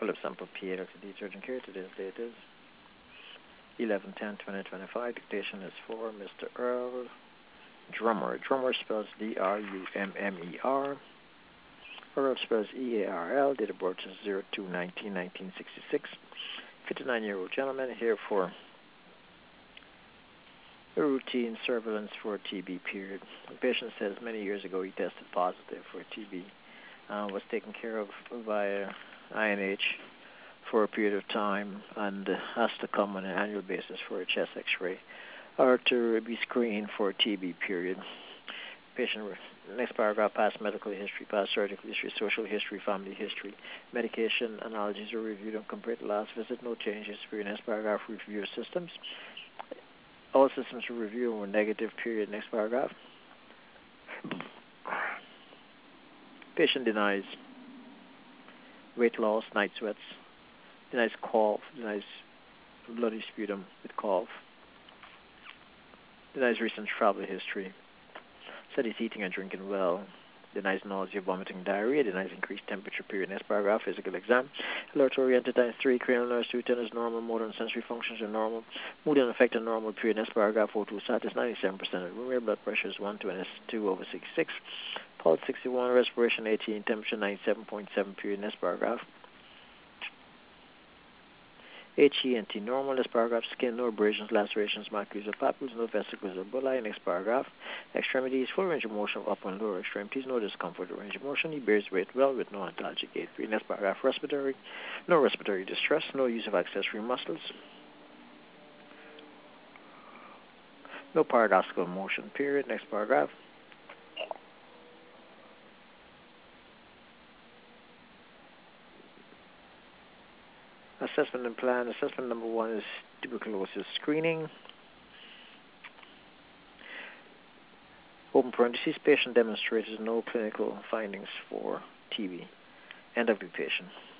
Philip Sample PA, Dr. D. Urgent Care. Today's date is 11/10/2025. Dictation is for Mr. Earl Drummer. Drummer spells Drummer. Earl spells EARL. Date of birth is 02/19/1966. 59-year-old gentleman here for a routine surveillance for a TB period. The patient says many years ago he tested positive for TB. Was taken care of via INH for a period of time and has to come on an annual basis for a chest x-ray or to be screened for a TB period. Patient, next paragraph, past medical history, past surgical history, social history, family history, medication analogies are reviewed and compared to last visit. No changes for your next paragraph. Review your systems. All systems are reviewed were negative period. Next paragraph. Patient denies weight loss, night sweats, denies cough, denies bloody sputum with cough, denies recent travel history, said he's eating and drinking well, denies nausea, vomiting, diarrhea, denies increased temperature period. Next paragraph, physical exam. Alert oriented times 3, cranial nerves 2, tennis normal, motor and sensory functions are normal, mood and affected normal period. Next paragraph, O2 status 97% of room air, blood pressure is 1/2/66, pulse 61, respiration 18, temperature 97.7 period. Next paragraph. HENT normal. Next paragraph, skin, no abrasions, lacerations, macules or papules, no vesicles or bullae. Next paragraph, extremities, full range of motion of upper and lower extremities, no discomfort or range of motion. He bears weight well with no antalgic gait. Next paragraph, respiratory, no respiratory distress, no use of accessory muscles, no paradoxical motion period. Next paragraph. Assessment and plan. Assessment number 1 is tuberculosis screening. Open parentheses, patient demonstrated no clinical findings for TB. End of dictation.